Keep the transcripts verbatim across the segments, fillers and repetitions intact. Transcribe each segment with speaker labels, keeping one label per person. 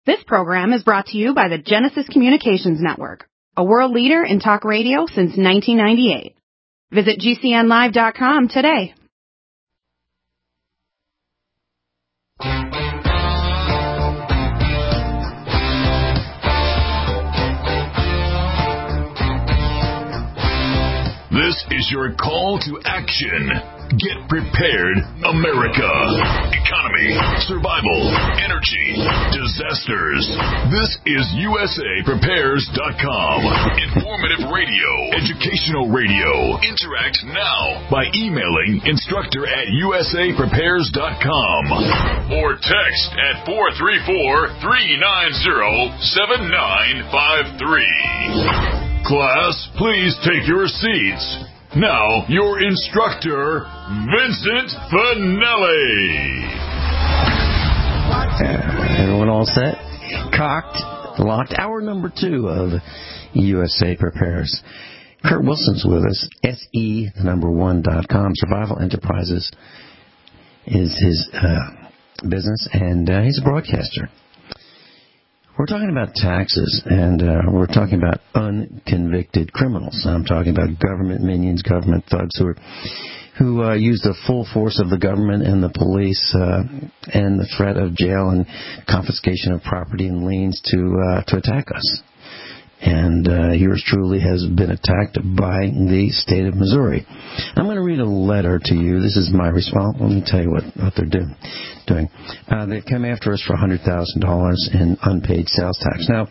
Speaker 1: This program is brought to you by the Genesis Communications Network, a world leader in talk radio since nineteen ninety-eight. Visit G C N live dot com today.
Speaker 2: This is your call to action. Get prepared, America. Economy, survival, energy, disasters. This is U S A Prepares dot com. Informative radio, educational radio. Interact now by emailing instructor at U S A Prepares dot com or text at four three four, three nine zero, seven nine five three. Class, please take your seats. Now, your instructor, Vincent Finelli.
Speaker 3: Uh, everyone all set? Cocked, locked. Hour number two of U S A Prepares. Kurt Wilson's with us. S E, the number one, dot com. Survival Enterprises is his uh, business, and uh, he's a broadcaster. We're talking about taxes, and uh, we're talking about unconvicted criminals. I'm talking about government minions, government thugs who are, who uh, use the full force of the government and the police uh, and the threat of jail and confiscation of property and liens to uh, to attack us. And uh, yours truly has been attacked by the state of Missouri. I'm going to read a letter to you. This is my response. Let me tell you what, what they're do, doing. Uh, they come after us for one hundred thousand dollars in unpaid sales tax. Now,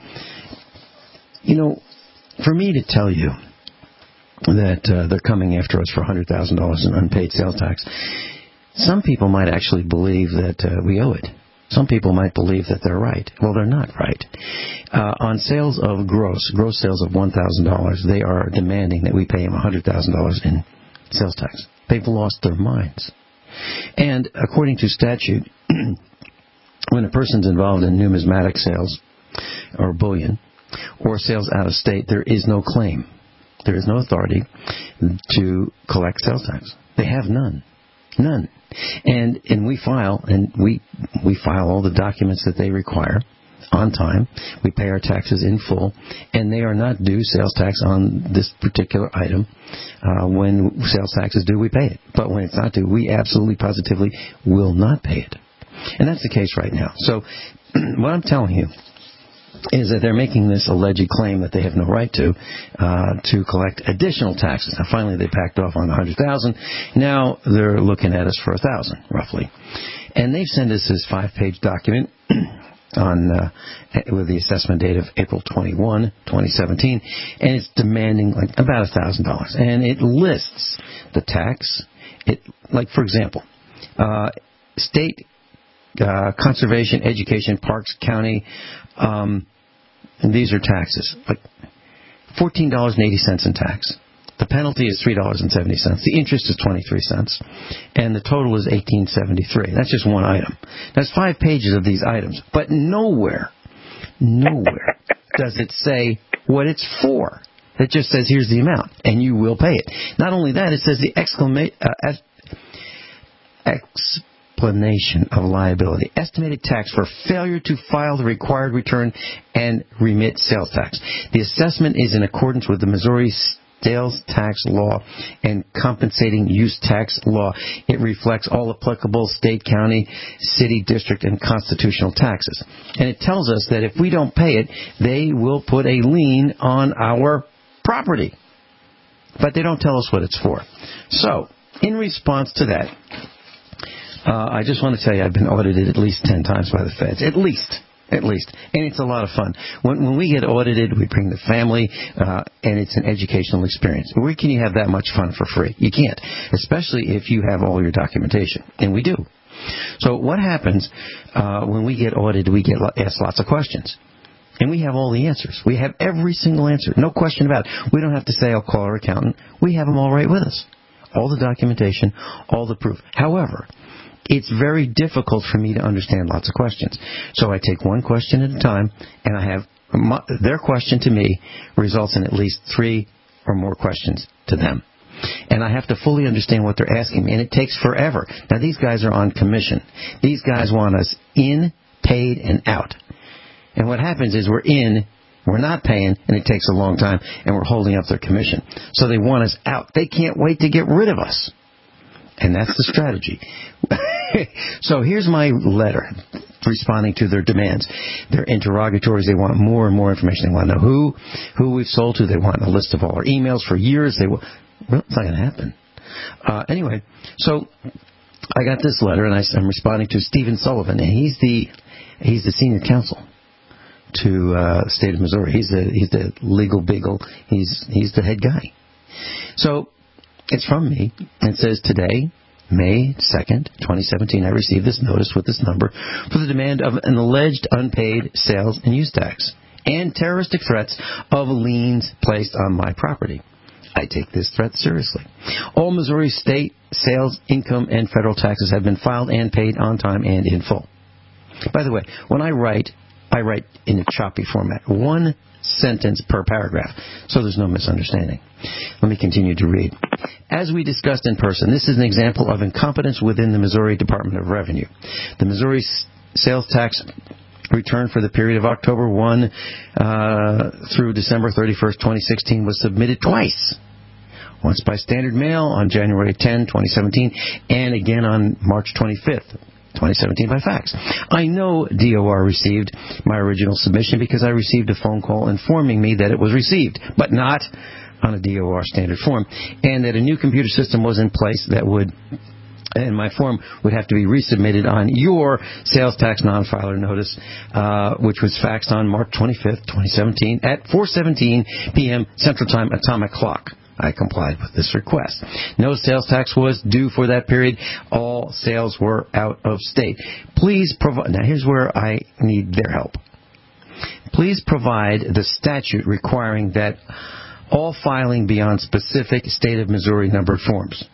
Speaker 3: you know, for me to tell you that uh, they're coming after us for one hundred thousand dollars in unpaid sales tax, some people might actually believe that uh, we owe it. Some people might believe that they're right. Well, they're not right. Uh, on sales of gross, gross sales of one thousand dollars, they are demanding that we pay them one hundred thousand dollars in sales tax. They've lost their minds. And according to statute, when a person's involved in numismatic sales or bullion or sales out of state, there is no claim. There is no authority to collect sales tax. They have none. None. And and we file and we we file all the documents that they require on time. We pay our taxes in full, and they are not due sales tax on this particular item. Uh, when sales tax is due, we pay it. But when it's not due, we absolutely positively will not pay it. And that's the case right now. So what I'm telling you is that they're making this alleged claim that they have no right to, uh, to collect additional taxes. Now, finally, they backed off on one hundred thousand dollars. Now they're looking at us for one thousand dollars, roughly. And they've sent us this five-page document on uh, with the assessment date of April twenty-first, twenty seventeen, and it's demanding like about one thousand dollars. And it lists the tax. It, like, for example, uh, state uh, conservation, education, parks, county, um, and these are taxes, like fourteen dollars and eighty cents in tax. The penalty is three dollars and seventy cents. The interest is twenty-three cents. And the total is eighteen seventy-three. That's just one item. That's five pages of these items. But nowhere, nowhere does it say what it's for. It just says, here's the amount, and you will pay it. Not only that, it says the exclamation... Uh, ex- explanation of liability. Estimated tax for failure to file the required return and remit sales tax. The assessment is in accordance with the Missouri sales tax law and compensating use tax law. It reflects all applicable state, county, city, district, and constitutional taxes. And it tells us that if we don't pay it, they will put a lien on our property. But they don't tell us what it's for. So, in response to that, Uh, I just want to tell you I've been audited at least ten times by the feds. At least. At least. And it's a lot of fun. When, when we get audited, we bring the family, uh, and it's an educational experience. Where can you have that much fun for free? You can't. Especially if you have all your documentation. And we do. So what happens uh, when we get audited, we get asked lots of questions. And we have all the answers. We have every single answer. No question about it. We don't have to say, I'll call our accountant. We have them all right with us. All the documentation, all the proof. However, it's very difficult for me to understand lots of questions. So I take one question at a time, and I have my, their question to me results in at least three or more questions to them. And I have to fully understand what they're asking me, and it takes forever. Now, these guys are on commission. These guys want us in, paid, and out. And what happens is we're in, we're not paying, and it takes a long time, and we're holding up their commission. So they want us out. They can't wait to get rid of us. And that's the strategy. So here's my letter responding to their demands. Their interrogatories, they want more and more information. They want to know who, who we've sold to. They want a list of all our emails for years. They will, well, it's not going to happen. Uh, anyway, so I got this letter, and I, I'm responding to Stephen Sullivan, and he's the he's the senior counsel to uh, the state of Missouri. He's the he's the legal beagle. He's he's the head guy. So it's from me. It says, today, May second, twenty seventeen, I received this notice with this number for the demand of an alleged unpaid sales and use tax and terroristic threats of liens placed on my property. I take this threat seriously. All Missouri state sales, income, and federal taxes have been filed and paid on time and in full. By the way, when I write, I write in a choppy format, one sentence per paragraph, so there's no misunderstanding. Let me continue to read. As we discussed in person, this is an example of incompetence within the Missouri Department of Revenue. The Missouri sales tax return for the period of October first uh, through December thirty-first, twenty sixteen was submitted twice. Once by standard mail on January tenth, twenty seventeen, and again on March twenty-fifth, twenty seventeen by fax. I know D O R received my original submission because I received a phone call informing me that it was received, but not on a D O R standard form, and that a new computer system was in place that would, and my form would have to be resubmitted on your sales tax non-filer notice, uh, which was faxed on March twenty-fifth, twenty seventeen at four seventeen p.m. Central Time Atomic Clock. I complied with this request. No sales tax was due for that period. All sales were out of state. Please provide, now here's where I need their help. Please provide the statute requiring that all filing be on specific state of Missouri numbered forms.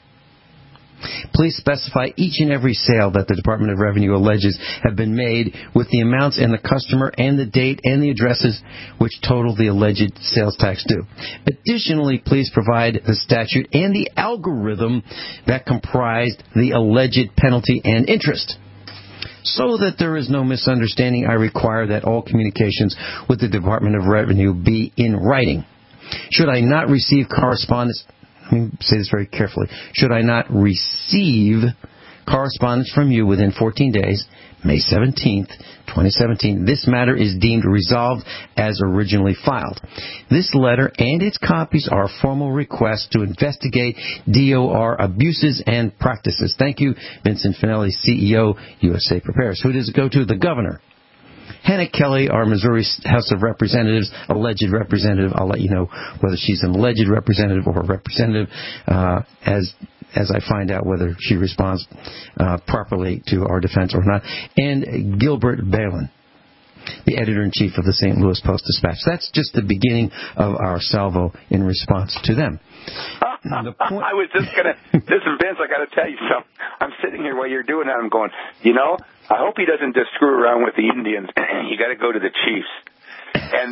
Speaker 3: Please specify each and every sale that the Department of Revenue alleges have been made with the amounts and the customer and the date and the addresses which total the alleged sales tax due. Additionally, please provide the statute and the algorithm that comprised the alleged penalty and interest. So that there is no misunderstanding, I require that all communications with the Department of Revenue be in writing. Should I not receive correspondence... Let me say this very carefully. Should I not receive correspondence from you within fourteen days, May seventeenth, twenty seventeen, this matter is deemed resolved as originally filed. This letter and its copies are formal requests to investigate D O R abuses and practices. Thank you, Vincent Finelli, C E O, U S A Prepares. Who does it go to? The governor. Hannah Kelly, our Missouri House of Representatives, alleged representative. I'll let you know whether she's an alleged representative or a representative uh, as as I find out whether she responds uh, properly to our defense or not. And Gilbert Balin, the editor-in-chief of the Saint Louis Post-Dispatch. That's just the beginning of our salvo in response to them.
Speaker 4: The point- I was just going to, this is Vince, I got to tell you something. I'm sitting here while you're doing that, I'm going, you know, I hope he doesn't just screw around with the Indians. You got to go to the Chiefs. And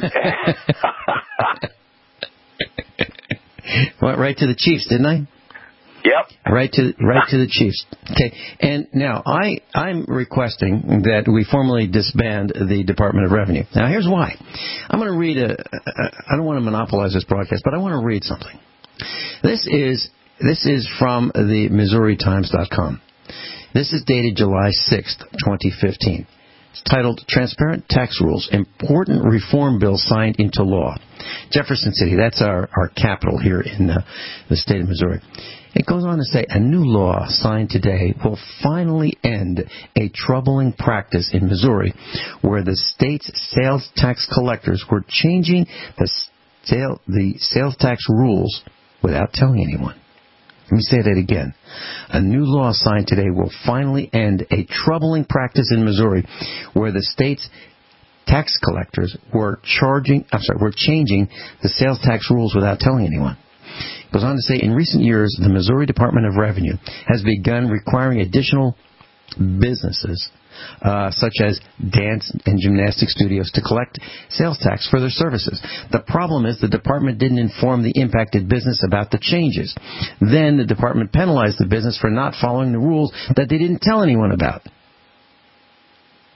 Speaker 3: Went right to the Chiefs, didn't I?
Speaker 4: Yep.
Speaker 3: Right to right to the Chiefs. Okay. And now I I'm requesting that we formally disband the Department of Revenue. Now here's why. I'm going to read a. I don't want to monopolize this broadcast, but I want to read something. This is this is from the Missouri Times dot com. This is dated July sixth, twenty fifteen. It's titled Transparent Tax Rules, Important Reform Bill Signed into Law. Jefferson City, that's our, our capital here in uh, the state of Missouri. It goes on to say, a new law signed today will finally end a troubling practice in Missouri where the state's sales tax collectors were changing the, sale, the sales tax rules without telling anyone. Let me say that again. A new law signed today will finally end a troubling practice in Missouri where the state's tax collectors were charging, I'm sorry, were changing the sales tax rules without telling anyone. It goes on to say, in recent years, the Missouri Department of Revenue has begun requiring additional businesses, uh, such as dance and gymnastic studios, to collect sales tax for their services. The problem is the department didn't inform the impacted business about the changes. Then the department penalized the business for not following the rules that they didn't tell anyone about.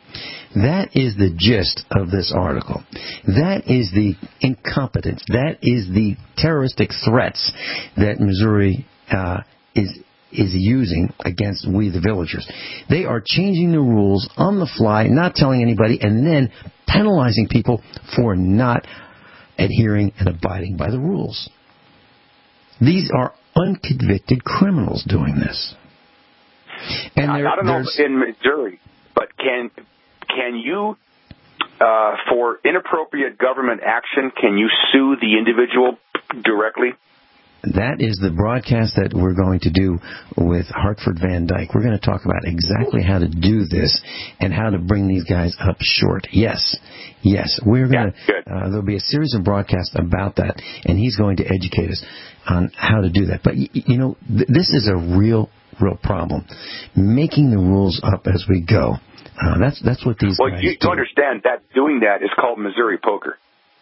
Speaker 3: That is the gist of this article. That is the incompetence. That is the terroristic threats that Missouri uh, is is using against we the villagers. They are changing the rules on the fly, not telling anybody, and then penalizing people for not adhering and abiding by the rules. These are unconvicted criminals doing this. And
Speaker 4: I, I don't know in Missouri, but can can you, uh, for inappropriate government action, can you sue the individual directly?
Speaker 3: That is the broadcast that we're going to do with Hartford Van Dyke. We're going to talk about exactly how to do this and how to bring these guys up short. Yes, yes, we're going
Speaker 4: yeah,
Speaker 3: to. Uh, there'll be a series of broadcasts about that, and he's going to educate us on how to do that. But you know, th- this is a real, real problem. Making the rules up as we go. Uh, that's that's what these
Speaker 4: well,
Speaker 3: guys
Speaker 4: you
Speaker 3: do.
Speaker 4: Well, you understand that doing that is called Missouri poker.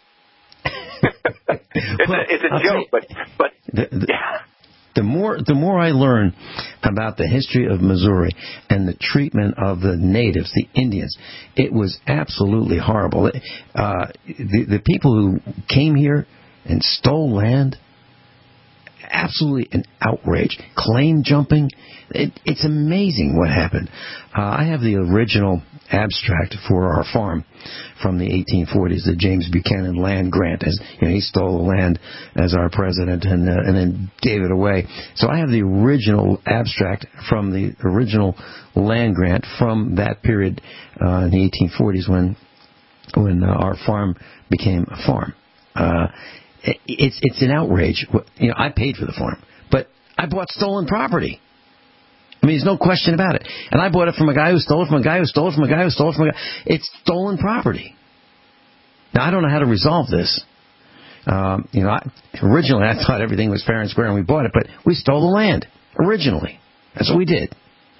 Speaker 4: it's,
Speaker 3: well,
Speaker 4: a, it's a
Speaker 3: I'll
Speaker 4: joke, but but
Speaker 3: the, the,
Speaker 4: yeah.
Speaker 3: The more the more I learn about the history of Missouri and the treatment of the natives, the Indians, it was absolutely horrible. Uh, the the people who came here and stole land, absolutely an outrage. Claim jumping, it, it's amazing what happened. Uh, I have the original abstract for our farm from the eighteen forties, the James Buchanan land grant. As you know, he stole the land as our president and uh, and then gave it away. So I have the original abstract from the original land grant from that period uh, in the eighteen forties when when uh, our farm became a farm. Uh, it, it's it's an outrage. You know, I paid for the farm, but I bought stolen property. I mean, there's no question about it. And I bought it from a guy who stole it from a guy who stole it from a guy who stole it from a guy. It's stolen property. Now, I don't know how to resolve this. Um, you know, I, originally I thought everything was fair and square and we bought it, but we stole the land originally. That's what we did.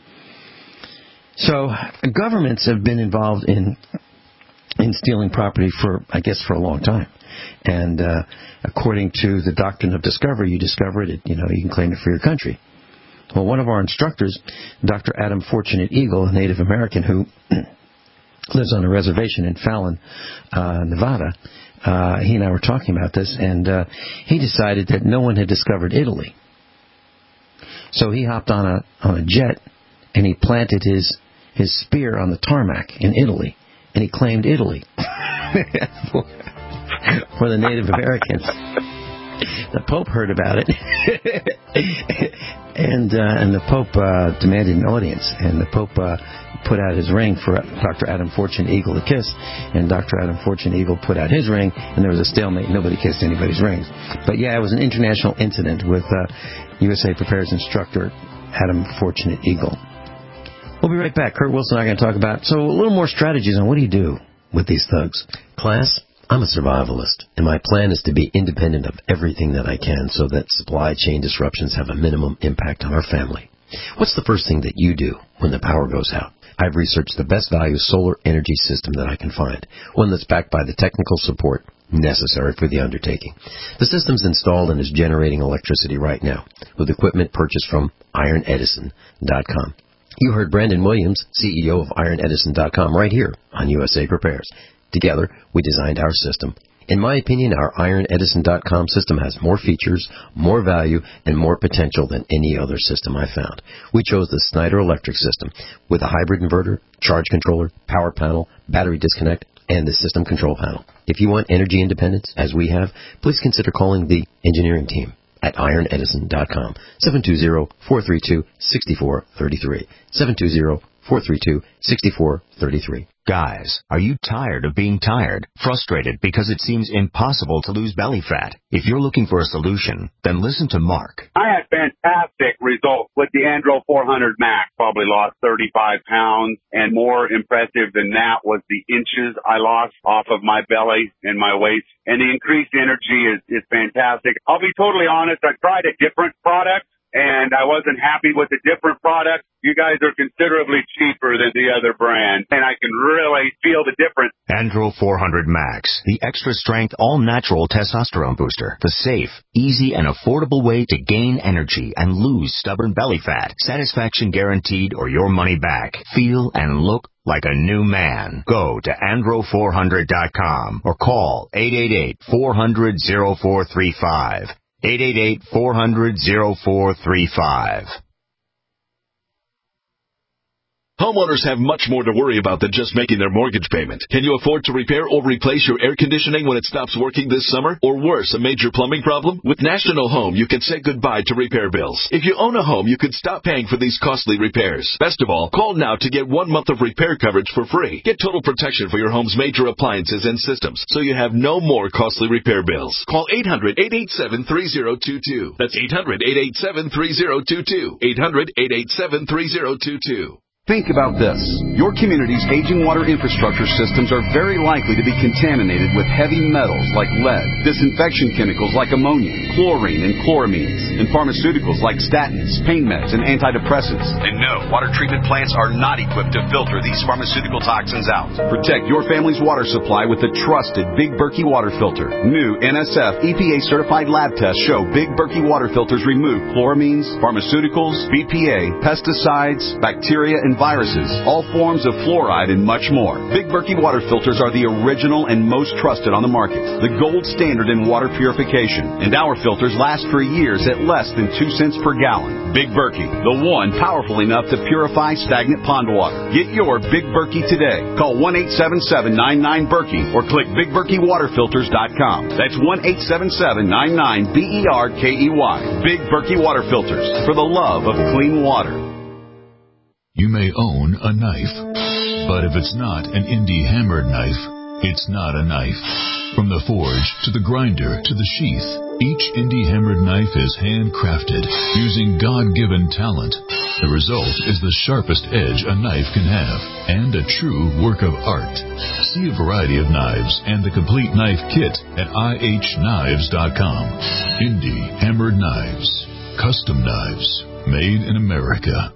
Speaker 3: So governments have been involved in in stealing property for, I guess, for a long time. And uh, according to the doctrine of discovery, you discover it, you know, you can claim it for your country. Well, one of our instructors, Doctor Adam Fortunate Eagle, a Native American who lives on a reservation in Fallon, uh, Nevada, uh, he and I were talking about this, and uh, he decided that no one had discovered Italy. So he hopped on a on a jet, and he planted his his spear on the tarmac in Italy, and he claimed Italy for, for the Native Americans. The Pope heard about it, and uh, and the Pope uh, demanded an audience, and the Pope uh, put out his ring for Doctor Adam Fortune Eagle to kiss, and Doctor Adam Fortune Eagle put out his ring, and there was a stalemate. Nobody kissed anybody's rings. But yeah, it was an international incident with uh, U S A Prepares instructor Adam Fortunate Eagle. We'll be right back. Kurt Wilson and I are going to talk about, so a little more strategies on what do you do with these thugs.
Speaker 5: Class, I'm a survivalist, and my plan is to be independent of everything that I can so that supply chain disruptions have a minimum impact on our family. What's the first thing that you do when the power goes out? I've researched the best value solar energy system that I can find, one that's backed by the technical support necessary for the undertaking. The system's installed and is generating electricity right now with equipment purchased from iron edison dot com. You heard Brandon Williams, C E O of iron edison dot com, right here on U S A Prepares. Together, we designed our system. In my opinion, our iron edison dot com system has more features, more value, and more potential than any other system I found. We chose the Snyder Electric system with a hybrid inverter, charge controller, power panel, battery disconnect, and the system control panel. If you want energy independence, as we have, please consider calling the engineering team at iron edison dot com, seven two zero, four three two, six four three three, seven two zero, four three two, six four three three.
Speaker 6: Guys, are you tired of being tired? Frustrated because it seems impossible to lose belly fat? If you're looking for a solution, then listen to Mark.
Speaker 7: I had fantastic results with the Andro four hundred Max. Probably lost thirty-five pounds, and more impressive than that was the inches I lost off of my belly and my waist. And the increased energy is, is fantastic. I'll be totally honest, I tried a different product, and I wasn't happy with the different product. You guys are considerably cheaper than the other brand, and I can really feel the difference.
Speaker 6: Andro four hundred Max, the extra-strength, all-natural testosterone booster. The safe, easy, and affordable way to gain energy and lose stubborn belly fat. Satisfaction guaranteed or your money back. Feel and look like a new man. Go to andro four hundred dot com or call eight eight eight, four hundred, oh four three five. eight eight eight, four hundred, oh four three five.
Speaker 8: Homeowners have much more to worry about than just making their mortgage payment. Can you afford to repair or replace your air conditioning when it stops working this summer? Or worse, a major plumbing problem? With National Home, you can say goodbye to repair bills. If you own a home, you can stop paying for these costly repairs. Best of all, call now to get one month of repair coverage for free. Get total protection for your home's major appliances and systems, so you have no more costly repair bills. Call eight hundred, eight eight seven, three zero two two. That's eight hundred, eight eight seven, three zero two two. eight hundred, eight eight seven, three zero two two.
Speaker 9: Think about this. Your community's aging water infrastructure systems are very likely to be contaminated with heavy metals like lead, disinfection chemicals like ammonia, chlorine and chloramines, and pharmaceuticals like statins, pain meds, and antidepressants. And no, water treatment plants are not equipped to filter these pharmaceutical toxins out. Protect your family's water supply with the trusted Big Berkey water filter. New N S F E P A-certified lab tests show Big Berkey water filters remove chloramines, pharmaceuticals, B P A, pesticides, bacteria, and viruses, all forms of fluoride, and much more. Big Berkey water filters are the original and most trusted on the market, the gold standard in water purification, and our filters last for years at less than two cents per gallon. Big Berkey, the one powerful enough to purify stagnant pond water. Get your Big Berkey today. Call one eight seven seven, nine nine, Berkey or click big berkey water filters dot com. That's one eight seven seven, nine nine, B E R K E Y. Big Berkey water filters, for the love of clean water.
Speaker 2: You may own a knife, but if it's not an indie hammered knife, it's not a knife. From the forge to the grinder to the sheath, each indie hammered knife is handcrafted using God-given talent. The result is the sharpest edge a knife can have and a true work of art. See a variety of knives and the complete knife kit at I H knives dot com. Indie hammered knives, custom knives, made in America.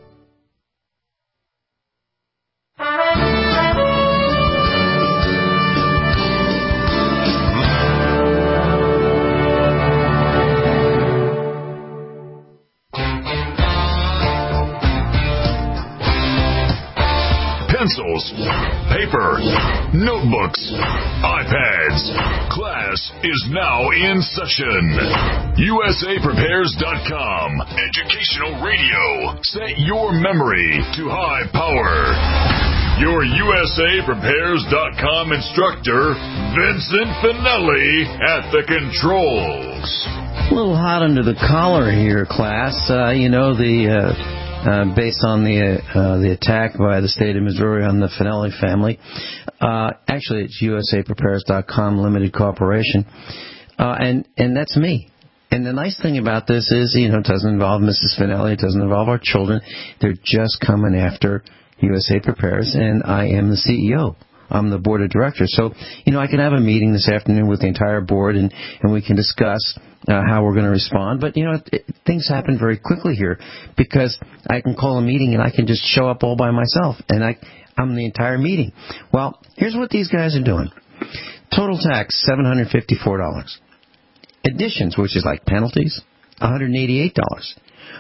Speaker 2: Pencils, paper, notebooks, iPads. Class is now in session. U S A Prepares dot com. Educational radio. Set your memory to high power. Your U S A Prepares dot com instructor, Vincent Finelli, at the controls.
Speaker 3: A little hot under the collar here, class. Uh, you know, the... Uh, Uh, based on the uh, the attack by the state of Missouri on the Finelli family. Uh, actually, it's U S A Prepares dot com Limited Corporation, uh, and and that's me. And the nice thing about this is, you know, it doesn't involve Missus Finelli, it doesn't involve our children. They're just coming after U S A Prepares, and I am the C E O. I'm the board of directors. So, you know, I can have a meeting this afternoon with the entire board, and, and we can discuss uh, how we're going to respond. But, you know, it, it, things happen very quickly here because I can call a meeting and I can just show up all by myself, and I, I'm the entire meeting. Well, here's what these guys are doing. Total tax, seven hundred fifty-four dollars. Additions, which is like penalties, one hundred eighty-eight dollars.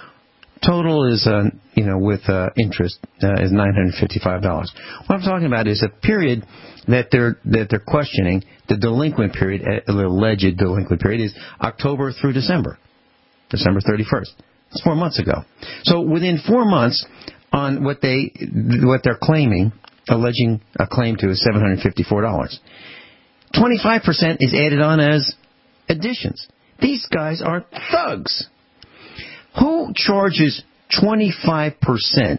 Speaker 3: Total is, uh, you know, with uh, interest uh, is nine hundred fifty-five dollars. What I'm talking about is a period that they're that they're questioning. The delinquent period, uh, the alleged delinquent period, is October through December, December thirty-first. It's four months ago. So within four months, on what they what they're claiming, alleging a claim to is seven hundred fifty-four dollars. twenty-five percent is added on as additions. These guys are thugs. Who charges twenty-five percent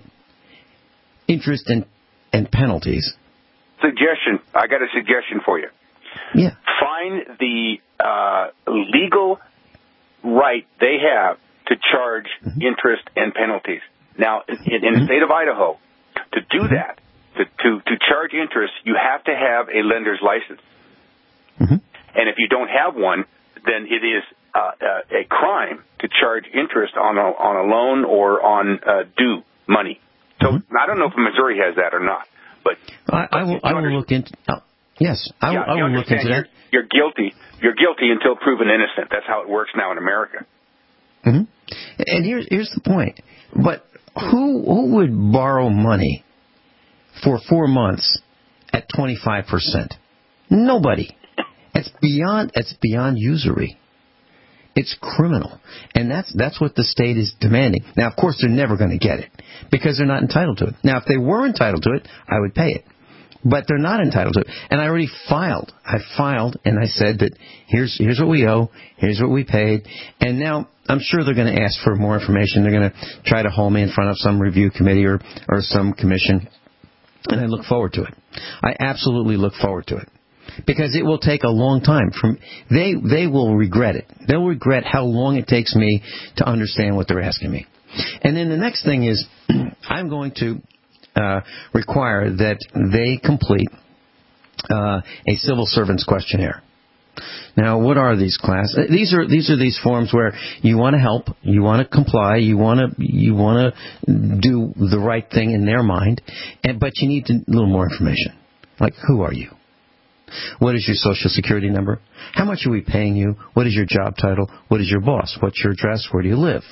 Speaker 3: interest and, and penalties?
Speaker 4: Suggestion. I got a suggestion for you.
Speaker 3: Yeah.
Speaker 4: Find the uh, legal right they have to charge mm-hmm. interest and penalties. Now, in, in mm-hmm. the state of Idaho, to do mm-hmm. that, to, to, to charge interest, you have to have a lender's license. Mm-hmm. And if you don't have one, then it is Uh, uh, a crime to charge interest on a, on a loan or on uh, due money. So mm-hmm. I don't know if Missouri has that or not. But
Speaker 3: I, I will, I will look into. Oh, yes, I,
Speaker 4: yeah,
Speaker 3: will, I will look into
Speaker 4: you're,
Speaker 3: that.
Speaker 4: You're guilty. You're guilty until proven innocent. That's how it works now in America.
Speaker 3: Mm-hmm. And here's here's the point. But who who would borrow money for four months at twenty-five percent. Nobody. It's beyond, it's beyond usury. It's criminal. And that's that's what the state is demanding. Now, of course, they're never going to get it because they're not entitled to it. Now, if they were entitled to it, I would pay it. But they're not entitled to it. And I already filed. I filed, and I said that here's here's what we owe, here's what we paid. And now I'm sure they're going to ask for more information. They're going to try to hold me in front of some review committee or, or some commission. And I look forward to it. I absolutely look forward to it. Because it will take a long time. From they they will regret it. They'll regret how long it takes me to understand what they're asking me. And then the next thing is I'm going to uh, require that they complete uh, a civil servants questionnaire. Now, what are these class? These are these are these forms where you want to help, you want to comply, you want to you want to do the right thing in their mind, and but you need a little more information. Like, who are you? What is your social security number? How much are we paying you? What is your job title? What is your boss? What's your address? Where do you live?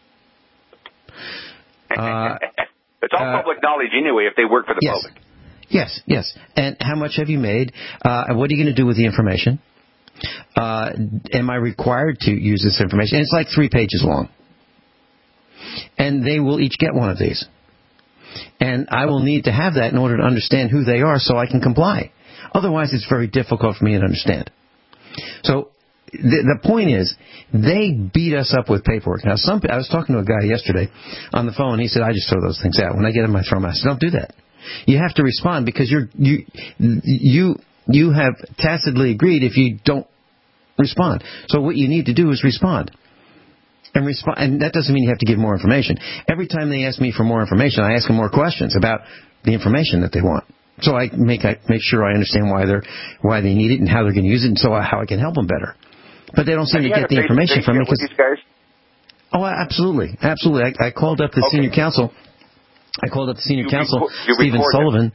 Speaker 4: Uh, it's all uh, public knowledge anyway if they work for the
Speaker 3: yes.
Speaker 4: public.
Speaker 3: Yes, yes. And how much have you made? Uh, what are you going to do with the information? Uh, am I required to use this information? And it's like three pages long. And they will each get one of these. And I will need to have that in order to understand who they are so I can comply. Otherwise, it's very difficult for me to understand. So the, the point is, they beat us up with paperwork. Now, some I was talking to a guy yesterday on the phone, and he said, I just throw those things out. When I get them, I throw them out. I said, don't do that. You have to respond because you're, you you you have tacitly agreed if you don't respond. So what you need to do is respond. And respond, and that doesn't mean you have to give more information. Every time they ask me for more information, I ask them more questions about the information that they want. So I make I make sure I understand why they're why they need it and how they're going to use it, and so I, how I can help them better. But they don't seem to get the information from me because. Oh, absolutely, absolutely. I, I called up the okay. senior counsel. I called up the senior you counsel, record, Stephen Sullivan.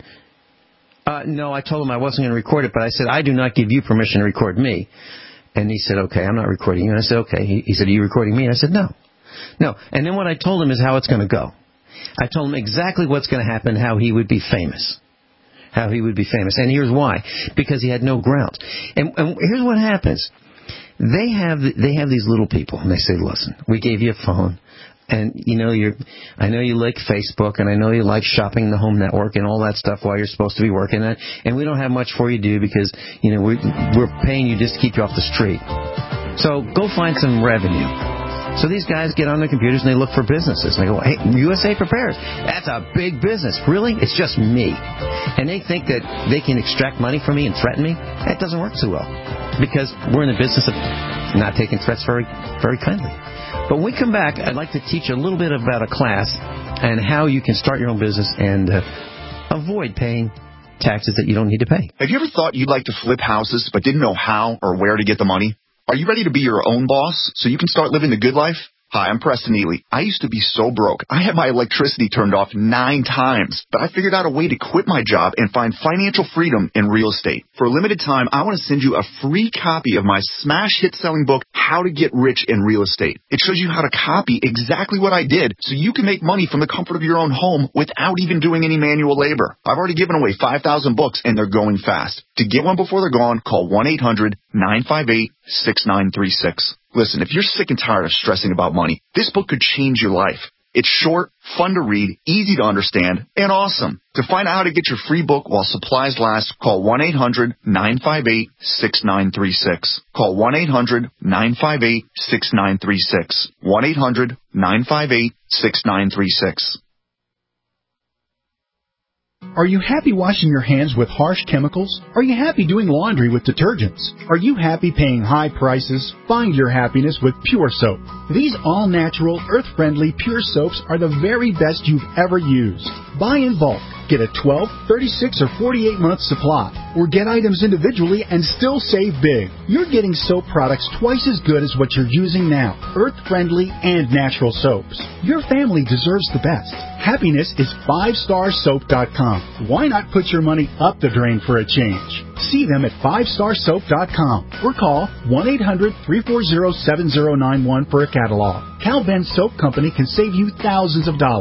Speaker 3: Uh, no, I told him I wasn't going to record it, but I said I do not give you permission to record me. And he said, okay, I'm not recording you. And I said, okay. He, he said, are you recording me? And I said, no. No. And then what I told him is how it's going to go. I told him exactly what's going to happen, how he would be famous. How he would be famous. And here's why. Because he had no grounds. And, and here's what happens. They have they have these little people, and they say, listen, we gave you a phone. And, you know, you're, I know you like Facebook, and I know you like shopping the home network and all that stuff while you're supposed to be working. And, and we don't have much for you to do because, you know, we, we're paying you just to keep you off the street. So go find some revenue. So these guys get on their computers and they look for businesses. And they go, hey, U S A Prepares, that's a big business. Really? It's just me. And they think that they can extract money from me and threaten me. That doesn't work so well because we're in the business of not taking threats very, very kindly. But when we come back, I'd like to teach you a little bit about a class and how you can start your own business and uh, avoid paying taxes that you don't need to pay.
Speaker 10: Have you ever thought you'd like to flip houses but didn't know how or where to get the money? Are you ready to be your own boss so you can start living the good life? Hi, I'm Preston Ely. I used to be so broke. I had my electricity turned off nine times, but I figured out a way to quit my job and find financial freedom in real estate. For a limited time, I want to send you a free copy of my smash hit selling book, How to Get Rich in Real Estate. It shows you how to copy exactly what I did so you can make money from the comfort of your own home without even doing any manual labor. I've already given away five thousand books and they're going fast. To get one before they're gone, call one eight hundred nine five eight six nine three six. Listen, if you're sick and tired of stressing about money, this book could change your life. It's short, fun to read, easy to understand, and awesome. To find out how to get your free book while supplies last, call one eight hundred nine five eight six nine three six. Call one eight hundred nine five eight six nine three six. one eight hundred nine five eight six nine three six.
Speaker 11: Are you happy washing your hands with harsh chemicals? Are you happy doing laundry with detergents? Are you happy paying high prices? Find your happiness with Pure Soap. These all-natural, earth-friendly Pure Soaps are the very best you've ever used. Buy in bulk. Get a twelve, thirty-six, or forty-eight month supply. Or get items individually and still save big. You're getting soap products twice as good as what you're using now. Earth-friendly and natural soaps. Your family deserves the best. Happiness is five star soap dot com. Why not put your money up the drain for a change? See them at five star soap dot com or call one eight hundred three four zero seven zero nine one for a catalog. Cal Ben Soap Company can save you thousands of dollars.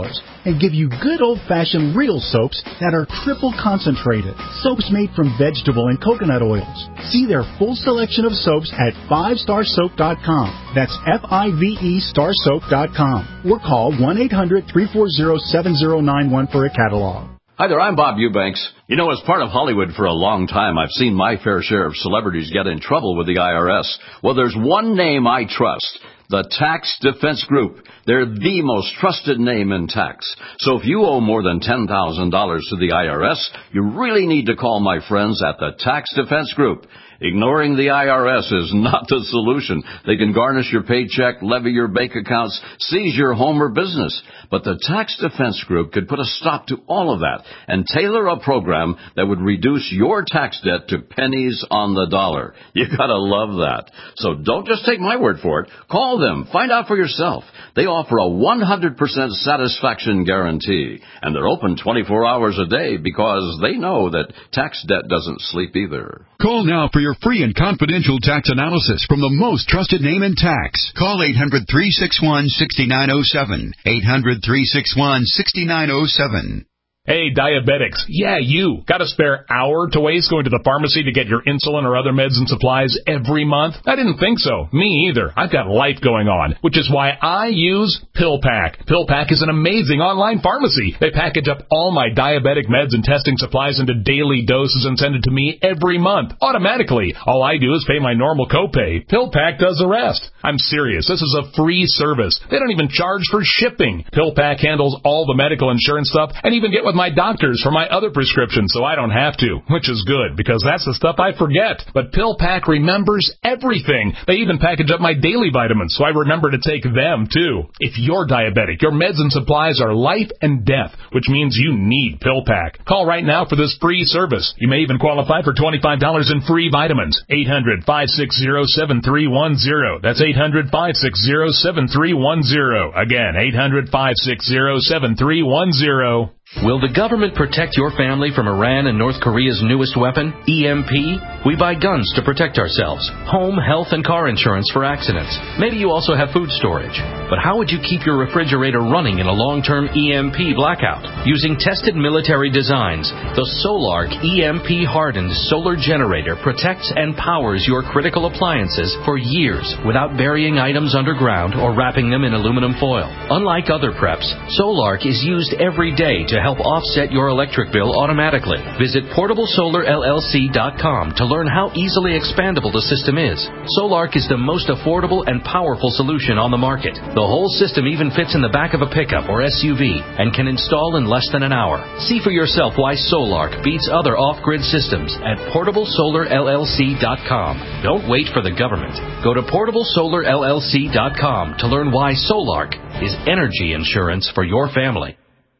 Speaker 11: and give you good old-fashioned real soaps that are triple concentrated. Soaps made from vegetable and coconut oils. See their full selection of soaps at five star soap dot com. That's F I V E star soap dot com. Or call one eight hundred, three four zero, seven zero nine one for a catalog.
Speaker 12: Hi there, I'm Bob Eubanks. You know, as part of Hollywood for a long time, I've seen my fair share of celebrities get in trouble with the I R S. Well, there's one name I trust. The Tax Defense Group. They're the most trusted name in tax. So if you owe more than ten thousand dollars to the I R S, you really need to call my friends at the Tax Defense Group. Ignoring the I R S is not the solution. They can garnish your paycheck, levy your bank accounts, seize your home or business. But the Tax Defense Group could put a stop to all of that and tailor a program that would reduce your tax debt to pennies on the dollar. You gotta love that. So don't just take my word for it. Call them. Find out for yourself. They offer a one hundred percent satisfaction guarantee. And they're open twenty-four hours a day because they know that tax debt doesn't sleep either.
Speaker 13: Call now for your free and confidential tax analysis from the most trusted name in tax. Call eight hundred, three six one, six nine zero seven. eight hundred, three six one, six nine zero seven.
Speaker 14: Hey, diabetics. Yeah, you. Got a spare hour to waste going to the pharmacy to get your insulin or other meds and supplies every month? I didn't think so. Me either. I've got life going on, which is why I use PillPack. PillPack is an amazing online pharmacy. They package up all my diabetic meds and testing supplies into daily doses and send it to me every month, automatically. All I do is pay my normal copay. PillPack does the rest. I'm serious. This is a free service. They don't even charge for shipping. PillPack handles all the medical insurance stuff and even get with my doctors for my other prescriptions so I don't have to, which is good because that's the stuff I forget. But PillPack remembers everything. They even package up my daily vitamins so I remember to take them too. If you're diabetic, your meds and supplies are life and death, which means you need PillPack. Call right now for this free service. You may even qualify for twenty-five dollars in free vitamins. eight hundred, five six zero, seven three one zero. That's eight hundred, five six zero, seven three one zero. Again, eight hundred, five six zero, seven three one zero.
Speaker 15: Will the government protect your family from Iran and North Korea's newest weapon, E M P? We buy guns to protect ourselves, home, health, and car insurance for accidents. Maybe you also have food storage. But how would you keep your refrigerator running in a long-term E M P blackout? Using tested military designs, the Solark E M P-hardened solar generator protects and powers your critical appliances for years without burying items underground or wrapping them in aluminum foil. Unlike other preps, Solark is used every day to help offset your electric bill automatically. Visit portable solar L L C dot com to learn how easily expandable the system is. Solark is the most affordable and powerful solution on the market. The whole system even fits in the back of a pickup or S U V and can install in less than an hour. See for yourself why Solark beats other off-grid systems at portable solar L L C dot com. Don't wait for the government. Go to portable solar L L C dot com to learn why Solark is energy insurance for your family.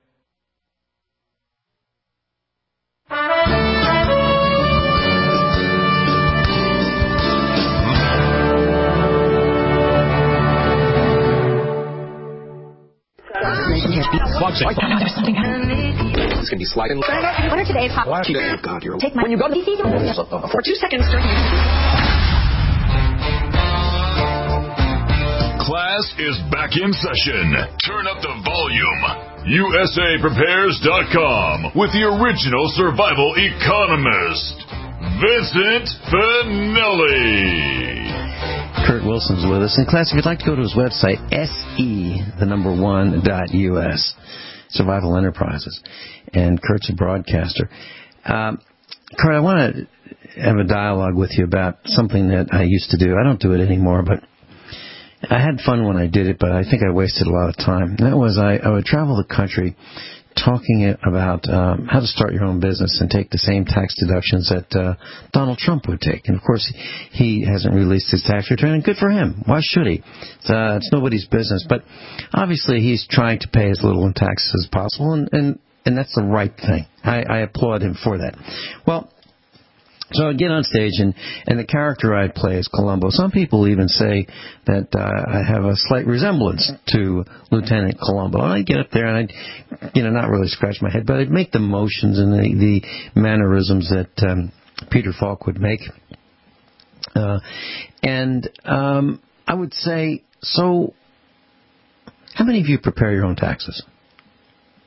Speaker 16: Watch it. Oh, no, there's something happening. It's going to be sliding. What are today's hot? Why don't you oh, God, you're... Take my... When you go to... For two seconds.
Speaker 2: Class is back in session. Turn up the volume. U S A Prepares dot com with the original survival economist, Vincent Finelli.
Speaker 3: Kurt Wilson's with us. And class, if you'd like to go to his website, S E, the number one, dot U S, Survival Enterprises. And Kurt's a broadcaster. Um, Kurt, I want to have a dialogue with you about something that I used to do. I don't do it anymore, but I had fun when I did it, but I think I wasted a lot of time. And that was I, I would travel the country talking about um, how to start your own business and take the same tax deductions that uh, Donald Trump would take. And, of course, he hasn't released his tax return, and good for him. Why should he? It's, uh, it's nobody's business. But obviously he's trying to pay as little in taxes as possible, and, and, and that's the right thing. I, I applaud him for that. Well, so I'd get on stage, and, and the character I'd play is Columbo. Some people even say that uh, I have a slight resemblance to Lieutenant Columbo. And I'd get up there, and I'd, you know, not really scratch my head, but I'd make the motions and the, the mannerisms that um, Peter Falk would make. Uh, and um, I would say, so how many of you prepare your own taxes?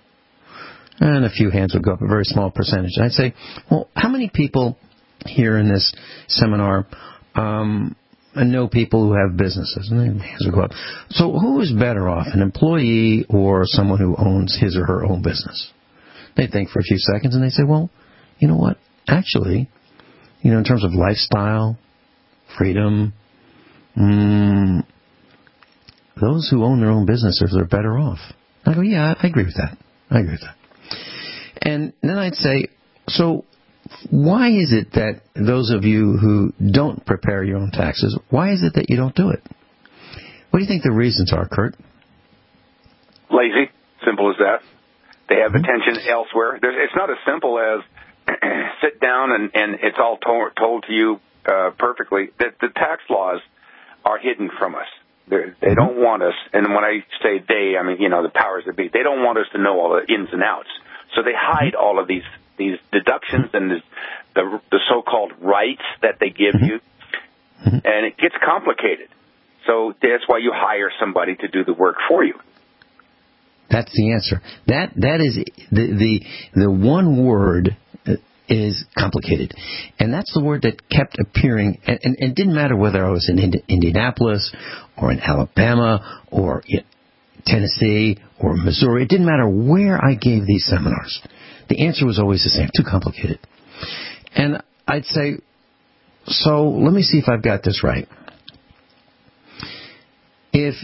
Speaker 3: And a few hands would go up, a very small percentage. And I'd say, well, how many people here in this seminar um, know people who have businesses? And then hands would go up. So who is better off, an employee or someone who owns his or her own business? They think for a few seconds and they say, well, you know what? Actually, you know, in terms of lifestyle, freedom, mm, those who own their own businesses are better off. I go, yeah, I agree with that. I agree with that. And then I'd say, so why is it that those of you who don't prepare your own taxes, why is it that you don't do it? What do you think the reasons are, Kurt?
Speaker 4: Lazy. Simple as that. They have attention elsewhere. There's, it's not as simple as sit down and, and it's all to, told to you uh, perfectly. The, the tax laws are hidden from us. They're, they don't want us, and when I say they, I mean, you know, the powers that be, they don't want us to know all the ins and outs. So they hide all of these, these deductions and the, the, the so-called rights that they give you, and it gets complicated. So that's why you hire somebody to do the work for you.
Speaker 3: That's the answer. That that is the the the one word is complicated, and that's the word that kept appearing. And, and, and it didn't matter whether I was in Indianapolis or in Alabama or in Tennessee or Missouri. It didn't matter where I gave these seminars. The answer was always the same: too complicated. And I'd say, so let me see if I've got this right. If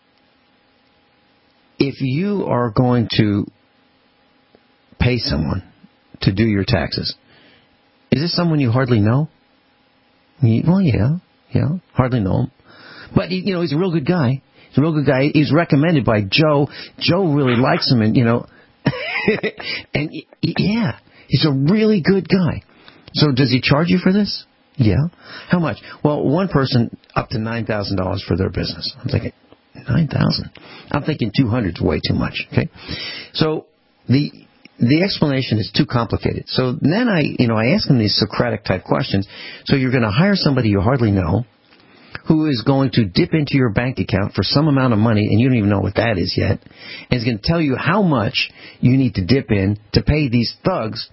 Speaker 3: If you are going to pay someone to do your taxes, is this someone you hardly know? Well, yeah, yeah, hardly know him. But, you know, he's a real good guy. He's a real good guy. He's recommended by Joe. Joe really likes him, and, you know, and, yeah, he's a really good guy. So does he charge you for this? Yeah. How much? Well, one person up to nine thousand dollars for their business. I'm thinking, nine thousand dollars. I'm thinking two hundred dollars is way too much. Okay, so the the explanation is too complicated. So then I, you know, I ask them these Socratic type questions. So you're going to hire somebody you hardly know, who is going to dip into your bank account for some amount of money, and you don't even know what that is yet, and is going to tell you how much you need to dip in to pay these thugs,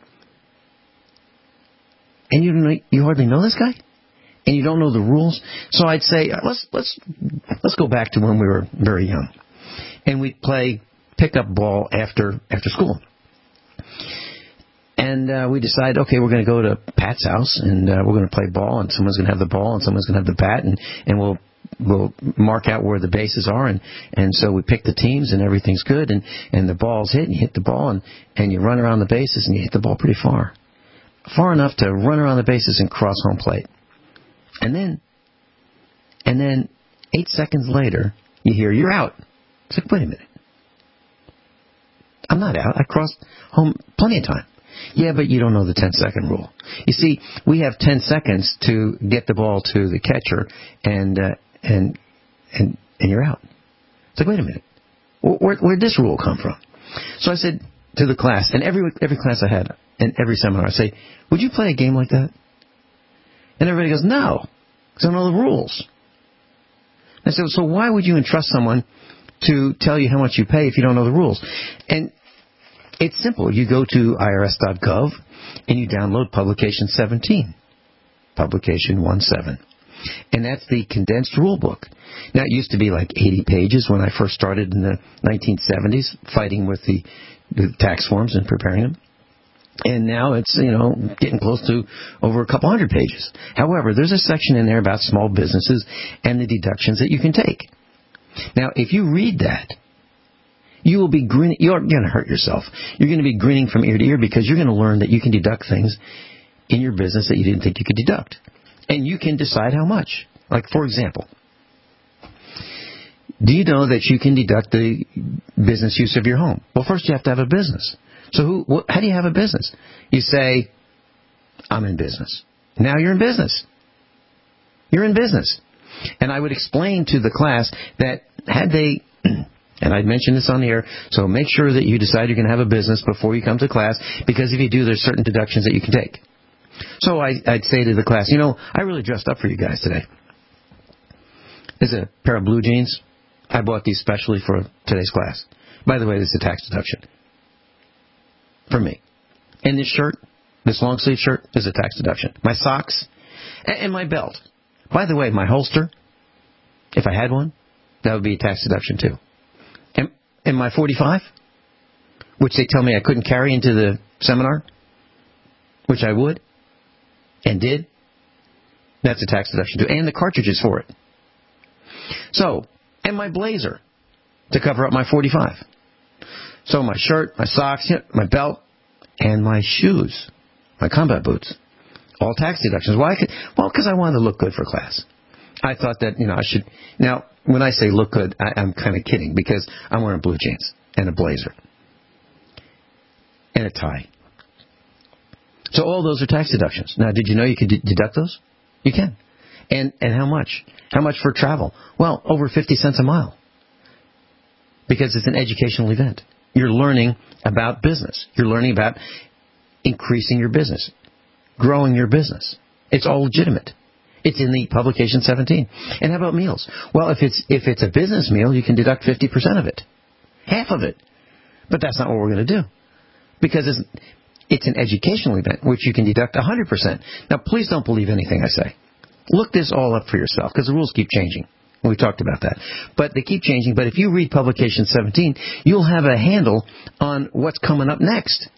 Speaker 3: and you don't know, you hardly know this guy. And you don't know the rules. So I'd say, let's let's let's go back to when we were very young. And we'd play pickup ball after after school. And uh, we decided, okay, we're going to go to Pat's house, and uh, we're going to play ball, and someone's going to have the ball, and someone's going to have the bat, and, and we'll we'll mark out where the bases are. And, and so we pick the teams, and everything's good, and, and the ball's hit, and you hit the ball, and, and you run around the bases, and you hit the ball pretty far. Far enough to run around the bases and cross home plate. And then, and then eight seconds later, you hear, you're out. It's like, wait a minute. I'm not out. I crossed home plenty of time. Yeah, but you don't know the ten-second rule. You see, we have ten seconds to get the ball to the catcher, and uh, and and and you're out. It's like, wait a minute. Where, where'd this rule come from? So I said to the class, and every every class I had, and every seminar, I say, would you play a game like that? And everybody goes, no, because I don't know the rules. I said, so why would you entrust someone to tell you how much you pay if you don't know the rules? And it's simple. You go to I R S dot gov and you download Publication seventeen, Publication seventeen. And that's the condensed rule book. Now, it used to be like eighty pages when I first started in the nineteen seventies, fighting with the, the tax forms and preparing them. And now it's, you know, getting close to over a couple hundred pages. However, there's a section in there about small businesses and the deductions that you can take. Now, if you read that, you will be grinning. You're going to hurt yourself. You're going to be grinning from ear to ear because you're going to learn that you can deduct things in your business that you didn't think you could deduct. And you can decide how much. Like, for example, do you know that you can deduct the business use of your home? Well, first you have to have a business. So who, wh- how do you have a business? You say, I'm in business. Now you're in business. You're in business. And I would explain to the class that had they, and I'd mention this on the air, so make sure that you decide you're going to have a business before you come to class, because if you do, there's certain deductions that you can take. So I, I'd say to the class, you know, I really dressed up for you guys today. There's a pair of blue jeans. I bought these specially for today's class. By the way, this is a tax deduction. for me. And this shirt, this long sleeve shirt, is a tax deduction. My socks and my belt. By the way, my holster, if I had one, that would be a tax deduction too. And, and my forty-five, which they tell me I couldn't carry into the seminar, which I would and did, that's a tax deduction too. And the cartridges for it. So, and my blazer to cover up my forty-five. So my shirt, my socks, my belt, and my shoes, my combat boots, all tax deductions. Why? Well, because I wanted to look good for class. I thought that, you know, I should. Now, when I say look good, I, I'm kind of kidding because I'm wearing blue jeans and a blazer and a tie. So all those are tax deductions. Now, did you know you could d- deduct those? You can. And and how much? How much for travel? Well, over fifty cents a mile. Because it's an educational event. You're learning about business. You're learning about increasing your business, growing your business. It's all legitimate. It's in the publication seventeen. And how about meals? Well, if it's if it's a business meal, you can deduct fifty percent of it. Half of it. But that's not what we're going to do. Because it's, it's an educational event, which you can deduct one hundred percent. Now, please don't believe anything I say. Look this all up for yourself, because the rules keep changing. We talked about that. But they keep changing. But if you read publication seventeen, you'll have a handle on what's coming up next.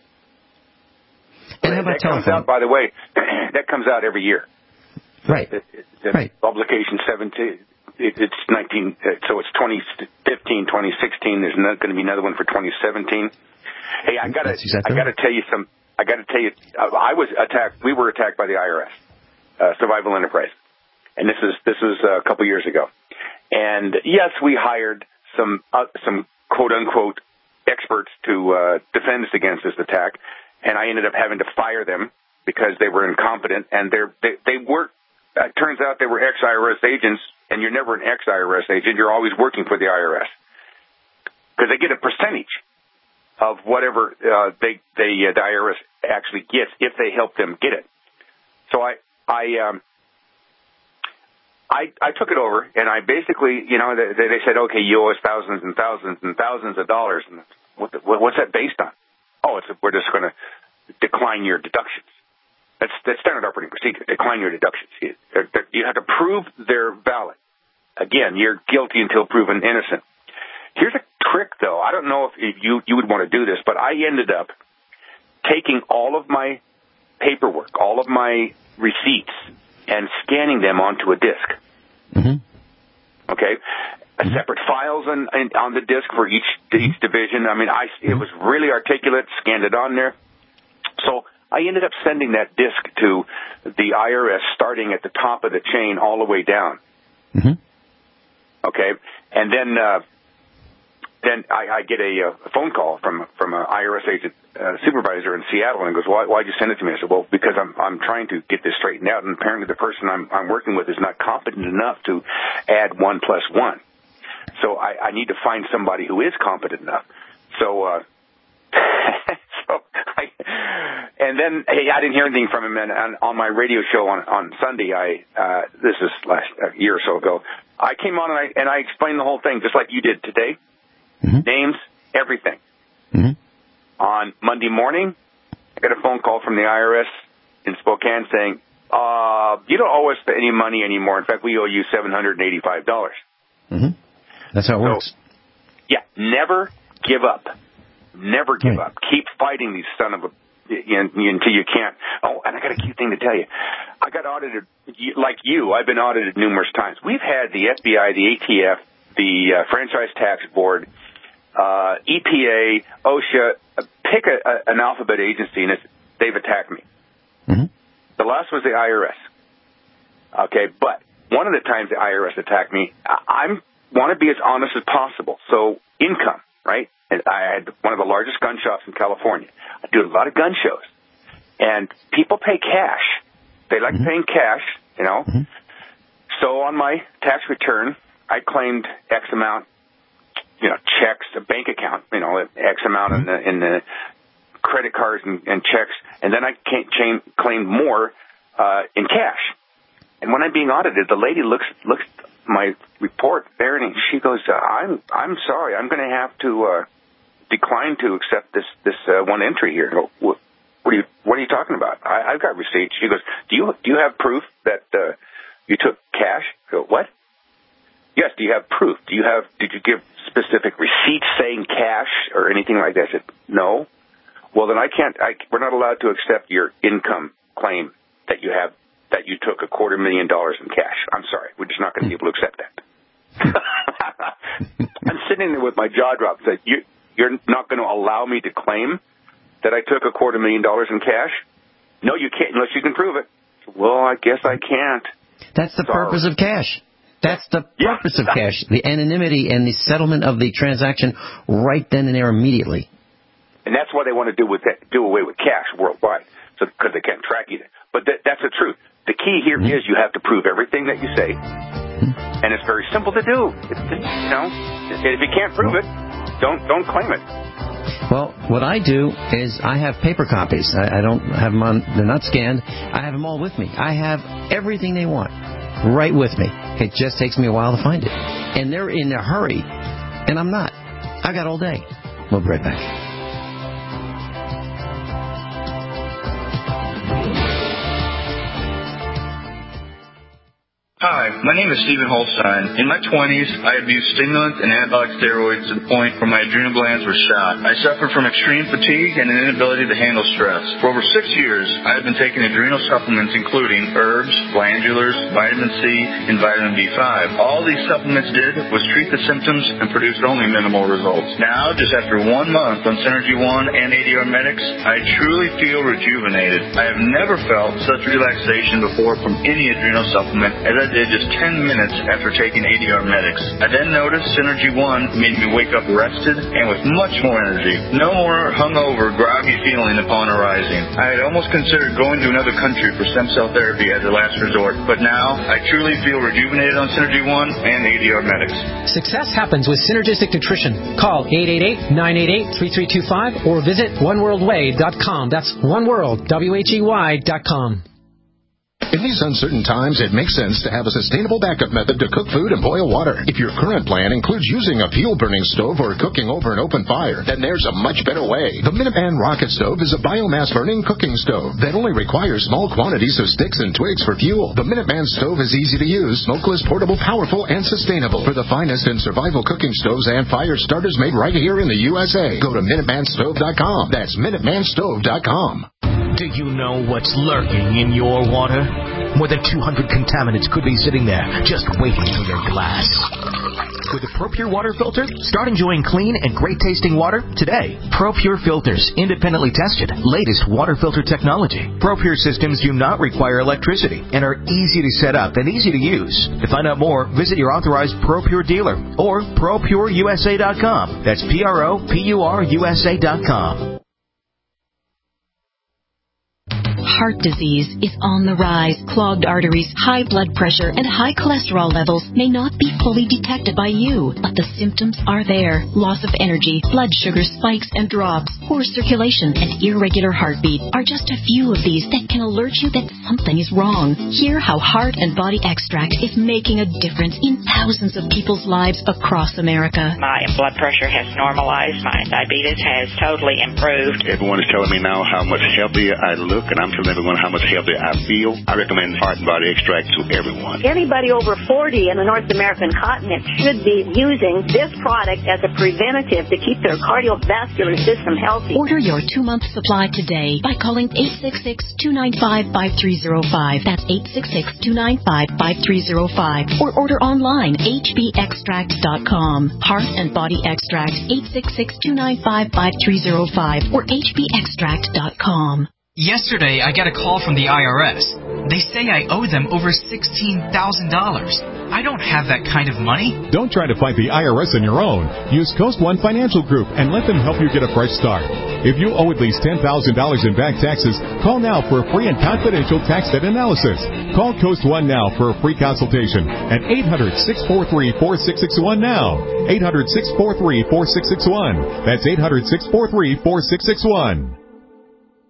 Speaker 3: And how about
Speaker 4: that comes
Speaker 3: telephone?
Speaker 4: out, by the way, that comes out every year.
Speaker 3: Right.
Speaker 4: It, it,
Speaker 3: right.
Speaker 4: Publication seventeen, it, it's nineteen, so it's twenty fifteen, twenty sixteen. There's not going to be another one for twenty seventeen. Hey, I got to,
Speaker 3: exactly
Speaker 4: I got to tell you some. I got to tell you, I was attacked. We were attacked by the I R S, uh, Survival Enterprise, and this is this was a couple years ago. And yes, we hired some uh, some quote unquote experts to uh, defend us against this attack, and I ended up having to fire them because they were incompetent, and they're, they they were. It turns out they were ex-I R S agents, and you're never an ex-I R S agent. You're always working for the I R S because they get a percentage of whatever uh, they they uh, the I R S actually gets if they help them get it. So I I um I I took it over, and I basically, you know, they, they said, okay, you owe us thousands and thousands and thousands of dollars, and what the, what's that based on? Oh, it's we're just going to decline your deductions. That's that's standard operating procedure. Decline your deductions. You, you have to prove they're valid. Again, you're guilty until proven innocent. Here's a trick, though. I don't know if you you would want to do this, but I ended up taking all of my paperwork, all of my receipts, and scanning them onto a disk.
Speaker 3: Mm-hmm.
Speaker 4: Okay, mm-hmm. Separate files on on the disk for each each division. I mean, I it was really articulate. Scanned it on there. So I ended up sending that disk to the I R S, starting at the top of the chain all the way down.
Speaker 3: Mm-hmm.
Speaker 4: Okay, and then uh, then I, I get a, a phone call from from an I R S agent uh, supervisor in Seattle, and he goes, "Why why'd you send it to me?" I said, "Well, because I'm I'm trying to get this straightened out, and apparently the person I'm I'm working with is not competent enough to add one plus one. So I, I need to find somebody who is competent enough." So. Uh, so I, and then hey, I didn't hear anything from him. And on, on my radio show on, on Sunday, I uh, this is last a year or so ago, I came on and I and I explained the whole thing just like you did today.
Speaker 3: Mm-hmm.
Speaker 4: Names, everything.
Speaker 3: Mm-hmm.
Speaker 4: On Monday morning, I got a phone call from the I R S in Spokane saying, uh, "You don't owe us any money anymore. In fact, we owe you seven hundred and eighty-five dollars."
Speaker 3: Mm-hmm. That's how it
Speaker 4: so,
Speaker 3: works.
Speaker 4: Yeah, never give up. Never give
Speaker 3: right.
Speaker 4: up. Keep fighting these son of a until you can't. Oh, and I got a cute thing to tell you. I got audited like you. I've been audited numerous times. We've had the F B I, the A T F, the uh, Franchise Tax Board, uh, E P A, OSHA. Uh, pick a, a, an alphabet agency, and it's, they've attacked me.
Speaker 3: Mm-hmm.
Speaker 4: The last was the I R S. Okay, but one of the times the I R S attacked me, I I'm, want to be as honest as possible. So income, right? And I had one of the largest gun shops in California. I do a lot of gun shows. And people pay cash. They like mm-hmm. paying cash, you know.
Speaker 3: Mm-hmm.
Speaker 4: So on my tax return, I claimed X amount, you know, checks, a bank account, you know, X amount mm-hmm. in the in the credit cards and, and checks. And then I came, claimed more uh, in cash. And when I'm being audited, the lady looks looks at my report there, and she goes, uh, "I'm I'm sorry, I'm going to have to uh, declined to accept this this uh, one entry here. I go, what, what are you What are you talking about? I, I've got receipts. She goes, do you do you have proof that uh, you took cash? I go, what? Yes. Do you have proof? Do you have? Did you give specific receipts saying cash or anything like that? I said, no. Well, then I can't. I, we're not allowed to accept your income claim that you have that you took a quarter million dollars in cash. I'm sorry. We're just not going to be able to accept that. I'm sitting there with my jaw dropped. Said, you, you're not going to allow me to claim that I took a quarter million dollars in cash? No, you can't unless you can prove it. Well, I guess I can't.
Speaker 3: That's the
Speaker 4: Sorry.
Speaker 3: purpose of cash. That's the purpose yeah. of cash, the anonymity and the settlement of the transaction right then and there immediately.
Speaker 4: And that's why they want to do with that, do away with cash worldwide, so because they can't track you. But that, that's the truth. The key here mm-hmm. is you have to prove everything that you say, mm-hmm. and it's very simple to do. It's, you know, if you can't prove it, don't don't claim it.
Speaker 3: Well, what I do is I have paper copies. I, I don't have them on; they're not scanned. I have them all with me. I have everything they want right with me. It just takes me a while to find it, and they're in a hurry, and I'm not. I got all day. We'll be right back.
Speaker 17: Hi, my name is Stephen Holstein. In my twenties, I abused stimulants and anabolic steroids to the point where my adrenal glands were shot. I suffered from extreme fatigue and an inability to handle stress. For over six years, I have been taking adrenal supplements including herbs, glandulars, vitamin C, and vitamin B five. All these supplements did was treat the symptoms and produced only minimal results. Now, just after one month on Synergy One and A D R Medics, I truly feel rejuvenated. I have never felt such relaxation before from any adrenal supplement as I did just ten minutes after taking A D R Medics. I then noticed Synergy One made me wake up rested and with much more energy. No more hungover, groggy feeling upon arising. I had almost considered going to another country for stem cell therapy as a last resort, but now I truly feel rejuvenated on Synergy One and A D R Medics.
Speaker 18: Success happens with Synergistic Nutrition. Call eight eight eight, nine eight eight, three three two five or visit one world way dot com. That's oneworld, W H E Y dot com.
Speaker 19: In these uncertain times, it makes sense to have a sustainable backup method to cook food and boil water. If your current plan includes using a fuel-burning stove or cooking over an open fire, then there's a much better way. The Minuteman Rocket Stove is a biomass-burning cooking stove that only requires small quantities of sticks and twigs for fuel. The Minuteman Stove is easy to use, smokeless, portable, powerful, and sustainable. For the finest in survival cooking stoves and fire starters made right here in the U S A, go to Minuteman Stove dot com. That's Minuteman Stove dot com.
Speaker 20: Do you know what's lurking in your water? More than two hundred contaminants could be sitting there, just waiting for your glass. With a ProPure water filter, start enjoying clean and great-tasting water today. ProPure filters, independently tested, latest water filter technology. ProPure systems do not require electricity and are easy to set up and easy to use. To find out more, visit your authorized ProPure dealer or Pro Pure U S A dot com. That's P R O P U R U S A dot com.
Speaker 21: Heart disease is on the rise. Clogged arteries, high blood pressure, and high cholesterol levels may not be fully detected by you, but the symptoms are there. Loss of energy, blood sugar spikes and drops, poor circulation, and irregular heartbeat are just a few of these that can alert you that something is wrong. Hear how Heart and Body Extract is making a difference in thousands of people's lives across America.
Speaker 22: My blood pressure has normalized. My diabetes has totally improved.
Speaker 23: Everyone is telling me now how much healthier I look, and I'm telling everyone how much healthier I feel. I recommend Heart and Body Extract to everyone.
Speaker 24: Anybody over forty in the North American continent should be using this product as a preventative to keep their cardiovascular system healthy.
Speaker 21: Order your two-month supply today by calling eight six six, two nine five, five three zero five. That's eight six six, two nine five, five three zero five. Or order online, H B extract dot com. Heart and Body Extract, eight six six, two nine five, five three zero five or H B extract dot com.
Speaker 25: Yesterday, I got a call from the I R S. They say I owe them over sixteen thousand dollars. I don't have that kind of money.
Speaker 26: Don't try to fight the I R S on your own. Use Coast One Financial Group and let them help you get a fresh start. If you owe at least ten thousand dollars in back taxes, call now for a free and confidential tax debt analysis. Call Coast One now for a free consultation at eight hundred, six four three, four six six one now. eight hundred, six four three, four six six one. That's eight hundred, six four three, four six six one.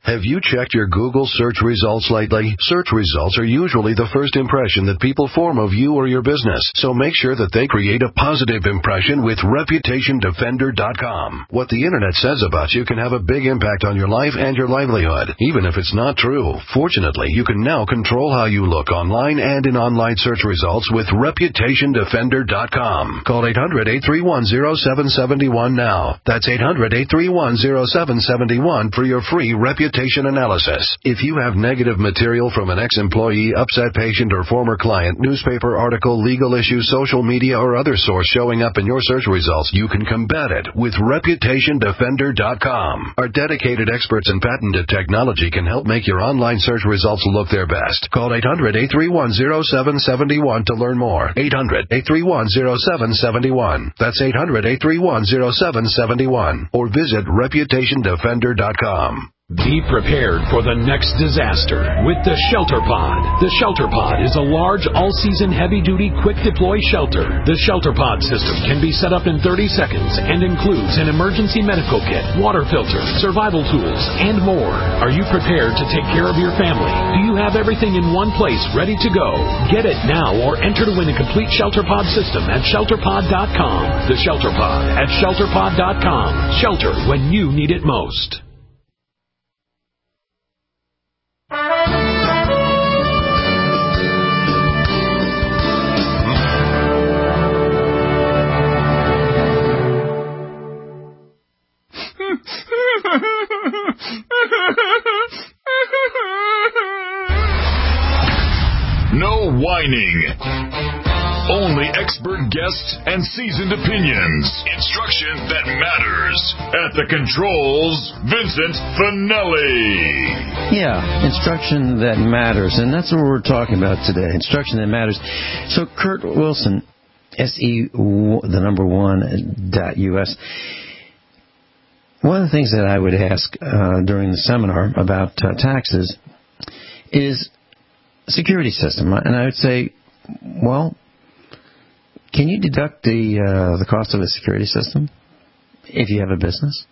Speaker 1: Have you checked your Google search results lately? Search results are usually the first impression that people form of you or your business, so make sure that they create a positive impression with Reputation Defender dot com. What the Internet says about you can have a big impact on your life and your livelihood, even if it's not true. Fortunately, you can now control how you look online and in online search results with Reputation Defender dot com. Call eight hundred, eight three one, zero seven seven one now. That's eight hundred, eight three one, zero seven seven one for your free reputation analysis. If you have negative material from an ex-employee, upset patient, or former client, newspaper article, legal issue, social media, or other source showing up in your search results, you can combat it with Reputation Defender dot com. Our dedicated experts in patented technology can help make your online search results look their best. Call eight hundred, eight three one, zero seven seven one to learn more. eight hundred, eight three one, zero seven seven one. That's eight hundred, eight three one, zero seven seven one. Or visit Reputation Defender dot com.
Speaker 5: Be prepared for the next disaster with the Shelter Pod. The Shelter Pod is a large, all-season, heavy-duty, quick-deploy shelter. The Shelter Pod system can be set up in thirty seconds and includes an emergency medical kit, water filter, survival tools, and more. Are you prepared to take care of your family? Do you have everything in one place ready to go? Get it now or enter to win a complete Shelter Pod system at Shelter Pod dot com. The Shelter Pod at Shelter Pod dot com. Shelter when you need it most.
Speaker 2: No whining. Only expert guests and seasoned opinions. Instruction that matters. At the controls, Vincent Finelli.
Speaker 3: Yeah, instruction that matters. And that's what we're talking about today. Instruction that matters. So Kurt Wilson, S E, the number one, dot U S. One of the things that I would ask uh, during the seminar about uh, taxes is security system. And I would say, well, can you deduct the uh, the cost of a security system if you have a business?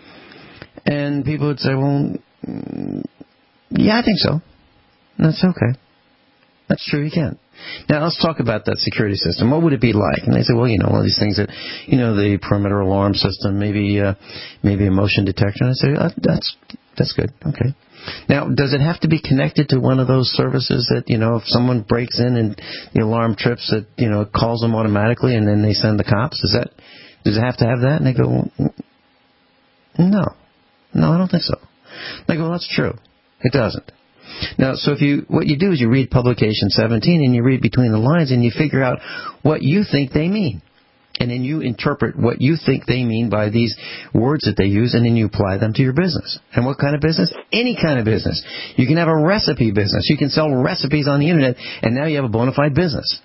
Speaker 3: And people would say, well, yeah, I think so. And that's okay. That's true, you can. Now, let's talk about that security system. What would it be like? And they say, well, you know, all these things that, you know, the perimeter alarm system, maybe uh, maybe a motion detector. And I say, uh, that's that's good, okay. Now, does it have to be connected to one of those services that, you know, if someone breaks in and the alarm trips, it, you know, it calls them automatically and then they send the cops? Does that, does it have to have that? And they go, no. No, I don't think so. They go, well, that's true. It doesn't. Now, so if you, what you do is you read Publication seventeen and you read between the lines and you figure out what you think they mean. And then you interpret what you think they mean by these words that they use, and then you apply them to your business. And what kind of business? Any kind of business. You can have a recipe business. You can sell recipes on the Internet, and now you have a bona fide business.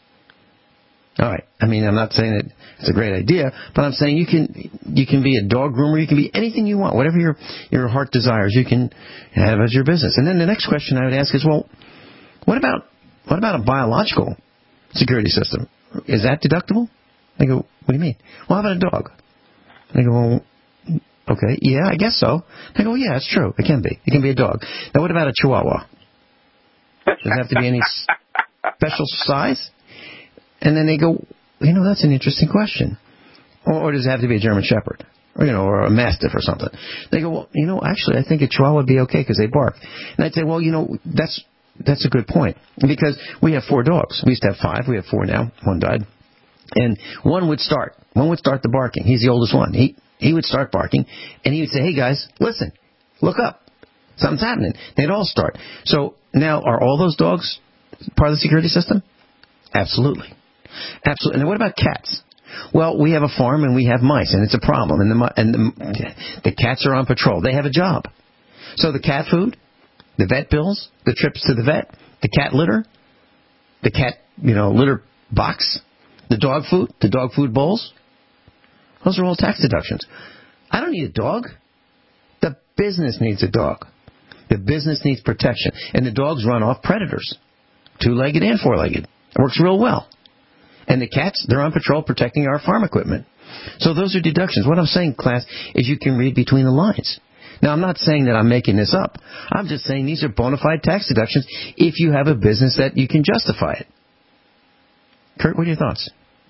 Speaker 3: All right. I mean, I'm not saying that it's a great idea, but I'm saying you can you can be a dog groomer. You can be anything you want. Whatever your, your heart desires, you can have as your business. And then the next question I would ask is, well, what about what about a biological security system? Is that deductible? I go, what do you mean? Well, how about a dog? I go, well, okay, yeah, I guess so. I go, yeah, it's true. It can be. It can be a dog. Now, what about a Chihuahua? Does it have to be any special size? And then they go, you know, that's an interesting question. Or, or does it have to be a German Shepherd? Or, you know, or a Mastiff or something? They go, well, you know, actually, I think a Chihuahua would be okay because they bark. And I'd say, well, you know, that's that's a good point. Because we have four dogs. We used to have five. We have four now. One died. And one would start. One would start the barking. He's the oldest one. He he would start barking, and he would say, hey, guys, listen, look up. Something's happening. They'd all start. So now, are all those dogs part of the security system? Absolutely. Absolutely. And what about cats? Well, we have a farm, and we have mice, and it's a problem. And the and the, the cats are on patrol. They have a job. So the cat food, the vet bills, the trips to the vet, the cat litter, the cat, you know, litter box, the dog food, the dog food bowls, those are all tax deductions. I don't need a dog. The business needs a dog. The business needs protection. And the dogs run off predators, two-legged and four-legged. It works real well. And the cats, they're on patrol protecting our farm equipment. So those are deductions. What I'm saying, class, is you can read between the lines. Now, I'm not saying that I'm making this up. I'm just saying these are bona fide tax deductions if you have a business that you can justify it. Kurt, what are your thoughts?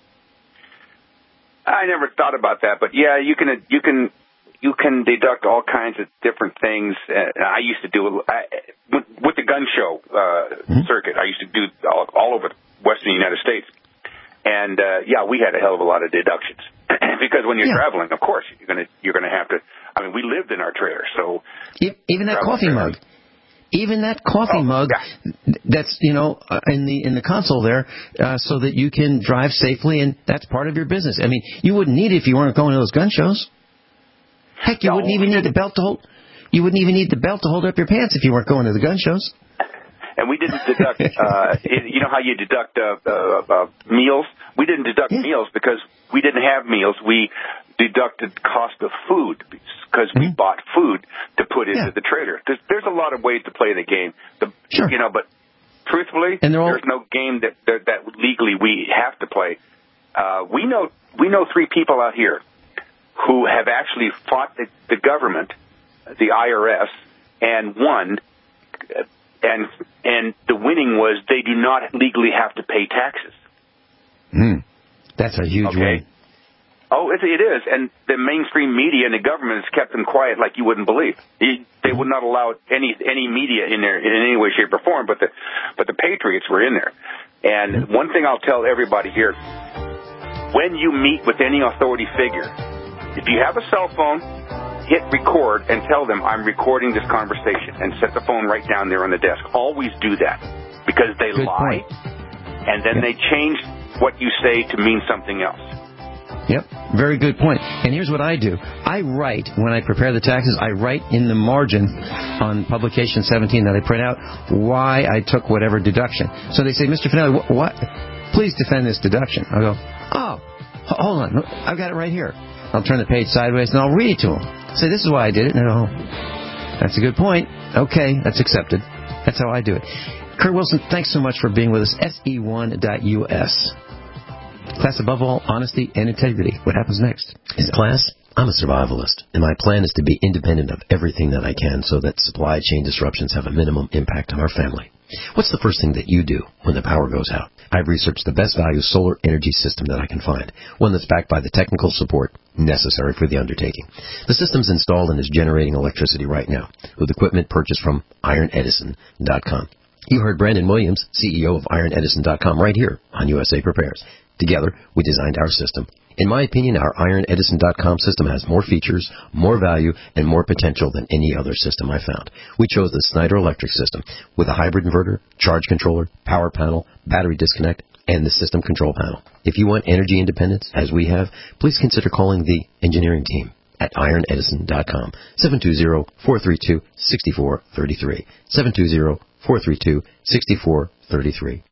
Speaker 4: I never thought about that, but yeah, you can you can you can deduct all kinds of different things. Uh, I used to do I, with, with the gun show uh, mm-hmm. circuit. I used to do all, all over the western United States, and uh, yeah, we had a hell of a lot of deductions because when you're yeah. traveling, of course, you're gonna you're gonna have to. I mean, we lived in our trailer, so
Speaker 3: even that coffee mug. Even that coffee oh, mug yeah. that's, you know, uh, in the in the console there uh, so that you can drive safely, and that's part of your business. I mean, you wouldn't need it if you weren't going to those gun shows. Heck, you no. wouldn't even need the belt to hold you wouldn't even need the belt to hold up your pants if you weren't going to the gun shows.
Speaker 4: And we didn't deduct, uh, you know how you deduct uh, uh, uh, meals? We didn't deduct yeah. meals because we didn't have meals. We deducted the cost of food because we mm-hmm. bought food to put into yeah. the trailer. There's, there's a lot of ways to play the game. The,
Speaker 3: sure.
Speaker 4: You know, but truthfully, all... there's no game that, that that legally we have to play. Uh, we know we know three people out here who have actually fought the, the government, the I R S, and won. And and the winning was they do not legally have to pay taxes.
Speaker 3: Mm. That's a huge
Speaker 4: okay.
Speaker 3: win.
Speaker 4: Oh, it, it is. And the mainstream media and the government has kept them quiet like you wouldn't believe. They would not allow any any media in there in any way, shape, or form, but the but the Patriots were in there. And mm-hmm. one thing I'll tell everybody here, when you meet with any authority figure, if you have a cell phone, hit record and tell them I'm recording this conversation and set the phone right down there on the desk. Always do that because they
Speaker 3: Good
Speaker 4: lie
Speaker 3: point.
Speaker 4: and then yep. they change what you say to mean something else.
Speaker 3: Yep, very good point. And here's what I do. I write, when I prepare the taxes, I write in the margin on publication seventeen that I print out why I took whatever deduction. So they say, Mister Finelli, what, what? Please defend this deduction. I go, oh, hold on. I've got it right here. I'll turn the page sideways and I'll read it to them. Say, this is why I did it. And they'll go, that's a good point. Okay, that's accepted. That's how I do it. Kurt Wilson, thanks so much for being with us. S E one dot U S. Class, above all, honesty and integrity. What happens next?
Speaker 6: In class, I'm a survivalist, and my plan is to be independent of everything that I can so that supply chain disruptions have a minimum impact on our family. What's the first thing that you do when the power goes out? I've researched the best value solar energy system that I can find, one that's backed by the technical support necessary for the undertaking. The system's installed and is generating electricity right now with equipment purchased from iron edison dot com. You heard Brandon Williams, C E O of iron edison dot com, right here on U S A Prepares. Together, we designed our system. In my opinion, our iron edison dot com system has more features, more value, and more potential than any other system I found. We chose the Snyder Electric system with a hybrid inverter, charge controller, power panel, battery disconnect, and the system control panel. If you want energy independence, as we have, please consider calling the engineering team at iron edison dot com, seven two zero, four three two, six four three three, seven two zero, four three two, six four three three.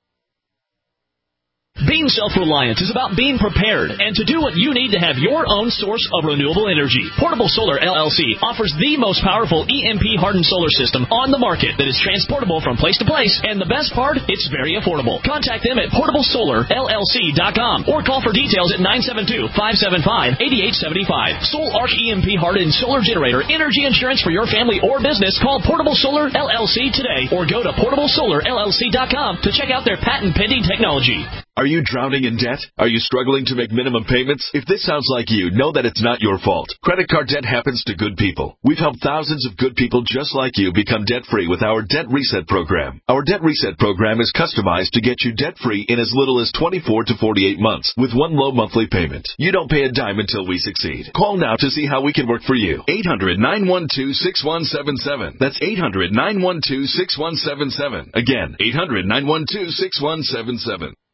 Speaker 7: Being self-reliant is about being prepared and to do what you need to have your own source of renewable energy. Portable Solar L L C offers the most powerful E M P-hardened solar system on the market that is transportable from place to place, and the best part, it's very affordable. Contact them at portable solar L L C dot com or call for details at nine seven two, five seven five, eight eight seven five. Soul Arc E M P-hardened solar generator energy insurance for your family or business. Call Portable Solar L L C today or go to portable solar L L C dot com to check out their patent-pending technology.
Speaker 8: Are you drowning in debt? Are you struggling to make minimum payments? If this sounds like you, know that it's not your fault. Credit card debt happens to good people. We've helped thousands of good people just like you become debt-free with our Debt Reset program. Our Debt Reset program is customized to get you debt-free in as little as twenty-four to forty-eight months with one low monthly payment. You don't pay a dime until we succeed. Call now to see how we can work for you. eight hundred, nine one two, six one seven seven. That's eight hundred, nine one two, six one seven seven. Again, eight hundred, nine one two, six one seven seven.